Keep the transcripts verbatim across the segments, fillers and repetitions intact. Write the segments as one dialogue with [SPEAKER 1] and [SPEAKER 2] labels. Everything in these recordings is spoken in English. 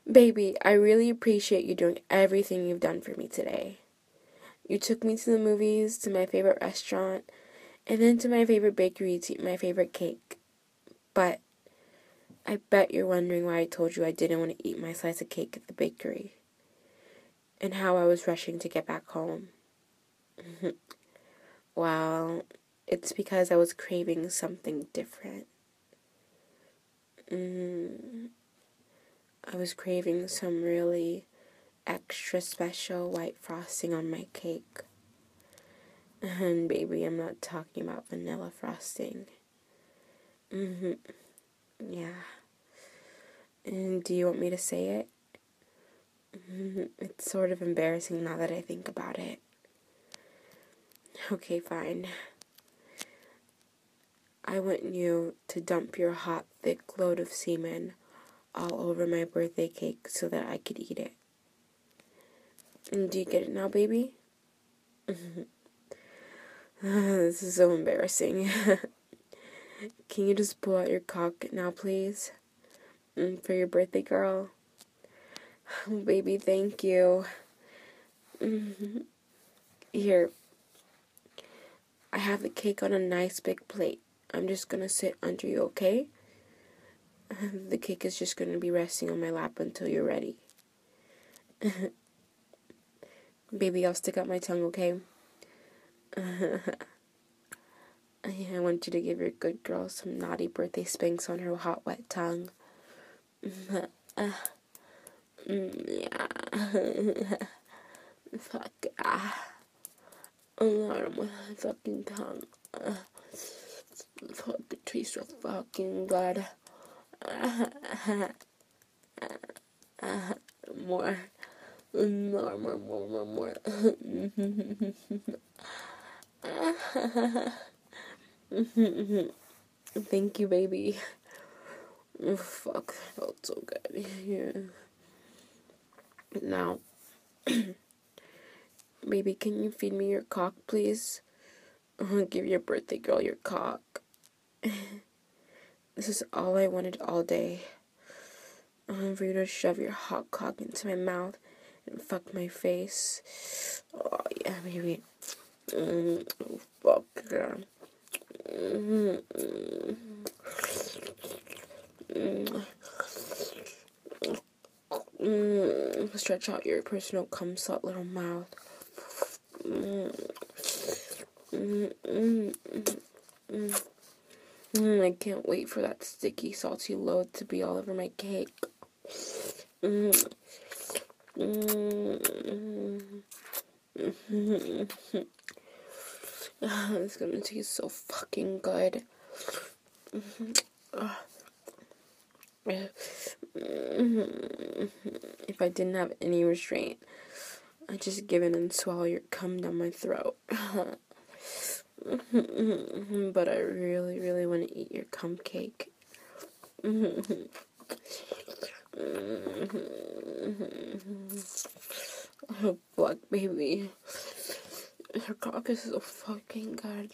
[SPEAKER 1] Baby, I really appreciate you doing everything you've done for me today. You took me to the movies, to my favorite restaurant, and then to my favorite bakery to eat my favorite cake. But I bet you're wondering why I told you I didn't want to eat my slice of cake at the bakery, and how I was rushing to get back home. Well, it's because I was craving something different. Mm, I was craving some really extra special white frosting on my cake. And baby, I'm not talking about vanilla frosting. Mm-hmm. Yeah. And do you want me to say it? Mm-hmm. It's sort of embarrassing now that I think about it. Okay, fine. I want you to dump your hot, thick load of semen all over my birthday cake so that I could eat it. And do you get it now, baby? This is so embarrassing. Can you just pull out your cock now, please? Mm, for your birthday, girl? Oh, baby, thank you. Mm-hmm. Here. I have the cake on a nice big plate. I'm just gonna sit under you, okay? The cake is just gonna be resting on my lap until you're ready. Baby, I'll stick out my tongue, okay? I want you to give your good girl some naughty birthday spanks on her hot, wet tongue. uh, mm, yeah. Fuck. Ah. Oh, God, my fucking tongue. Uh, fuck, it tastes so fucking good. Uh, uh, more. More, more, more, more, more. Thank you, baby. Oh, fuck, that felt so good. Yeah. Now, baby, can you feed me your cock, please? I'll give your birthday girl your cock. This is all I wanted all day. I want for you to shove your hot cock into my mouth and fuck my face. Oh, yeah, baby. Mm, oh, fuck, yeah. Mm, mm, mm. Stretch out your personal cum slut little mouth. Mm, mm, mm, mm, mm. I can't wait for that sticky, salty load to be all over my cake. Mm, mm, mm. It's gonna taste so fucking good. If I didn't have any restraint, I'd just give in and swallow your cum down my throat. But I really, really want to eat your cum cake. Oh, fuck, baby. Her cock is so fucking good.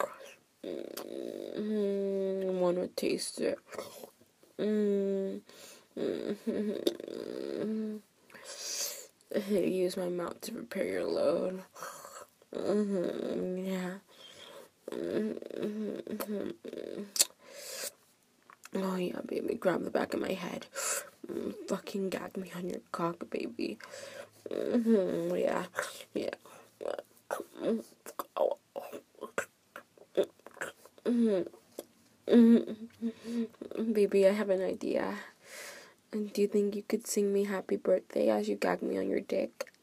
[SPEAKER 1] Mm, I want to taste it. Mm. Mm-hmm. Use my mouth to prepare your load. Mm-hmm. Yeah. Mm-hmm. Oh yeah, baby. Grab the back of my head. Mm, fucking gag me on your cock, baby. Mm-hmm. Yeah. Yeah. Mm-hmm. Mm-hmm. Baby, I have an idea. And do you think you could sing me happy birthday as you gag me on your dick?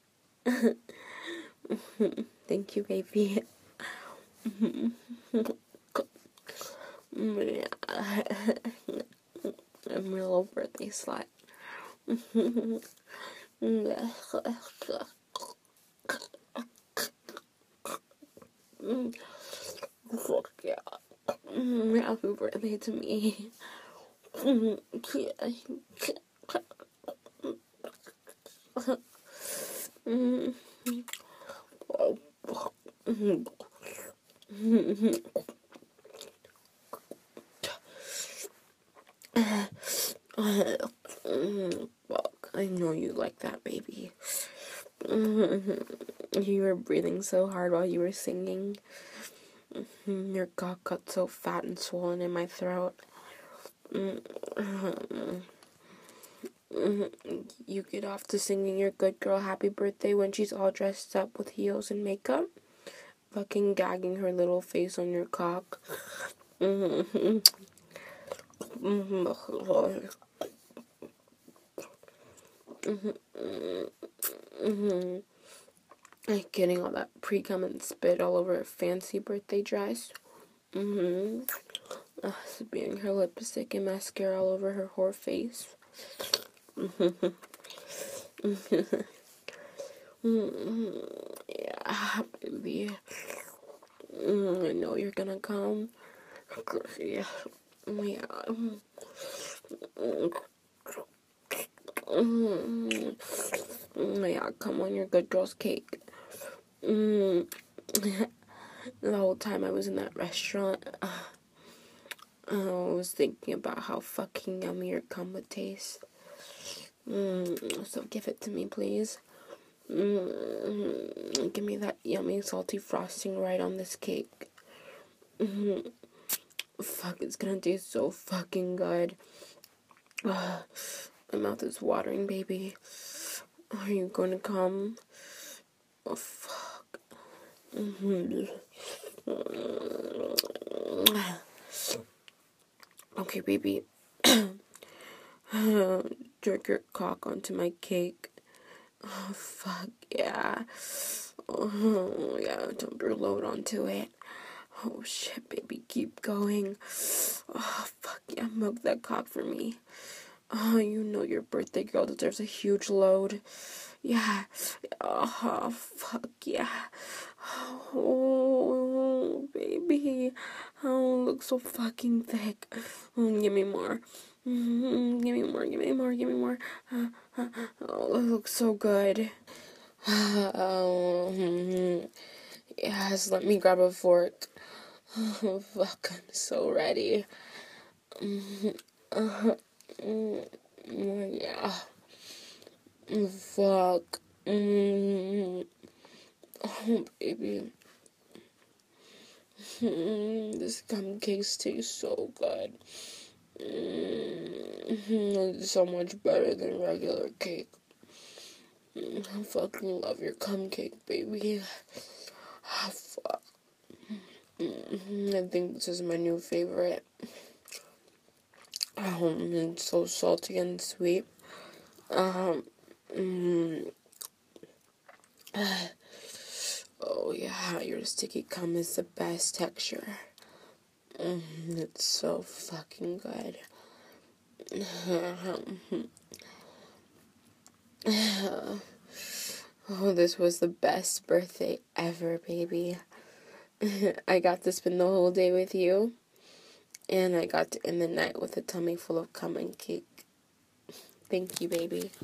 [SPEAKER 1] Thank you, baby. I'm a little birthday slut. Fuck yeah. Happy birthday to me. Mm, fuck, I know you like that, baby. Mm, you were breathing so hard while you were singing. Mm, your cock got so fat and swollen in my throat. Mm, mm, you get off to singing your good girl happy birthday when she's all dressed up with heels and makeup, fucking gagging her little face on your cock. Mm-hmm. Mm-hmm. Mm-hmm. Like getting all that pre-cum and spit all over her fancy birthday dress. Mm-hmm. Uh, smearing her lipstick and mascara all over her whore face. Mm-hmm. Mm-hmm. Yeah, baby. Mm, I know you're gonna come. Yeah. Yeah. Mm, yeah, come on your good girl's cake. Mm. The whole time I was in that restaurant, uh, I was thinking about how fucking yummy your cum would taste. Mm, so give it to me, please. Mm, give me that yummy salty frosting right on this cake. Mm, fuck, it's gonna taste so fucking good. Uh, my mouth is watering, baby. Are you gonna come? Oh, fuck. Mm-hmm. Okay, baby. Jerk your cock onto my cake. Oh, fuck, yeah. Oh, yeah, dump your load onto it. Oh, shit, baby, keep going. Oh, fuck, yeah, milk that cock for me. Oh, you know your birthday girl deserves a huge load. Yeah. Oh, fuck, yeah. Oh, baby. Oh, look so fucking thick. Oh, give me more. Mm-hmm. Give me more, give me more, give me more. Uh, uh, oh, it looks so good. Um, yes, let me grab a fork. Oh, fuck, I'm so ready. Mm-hmm. Uh, mm, yeah. Fuck. Mm. Oh, baby. Mm, this cum cake tastes so good. Mm, it's so much better than regular cake. Mm, I fucking love your cum cake, baby. Oh, fuck. Mm, I think this is my new favorite. Um, it's so salty and sweet. Um, mm, oh yeah, your sticky cum is the best texture. Mm, it's so fucking good. Oh, this was the best birthday ever, baby. I got to spend the whole day with you, and I got to end the night with a tummy full of cum and cake. Thank you, baby.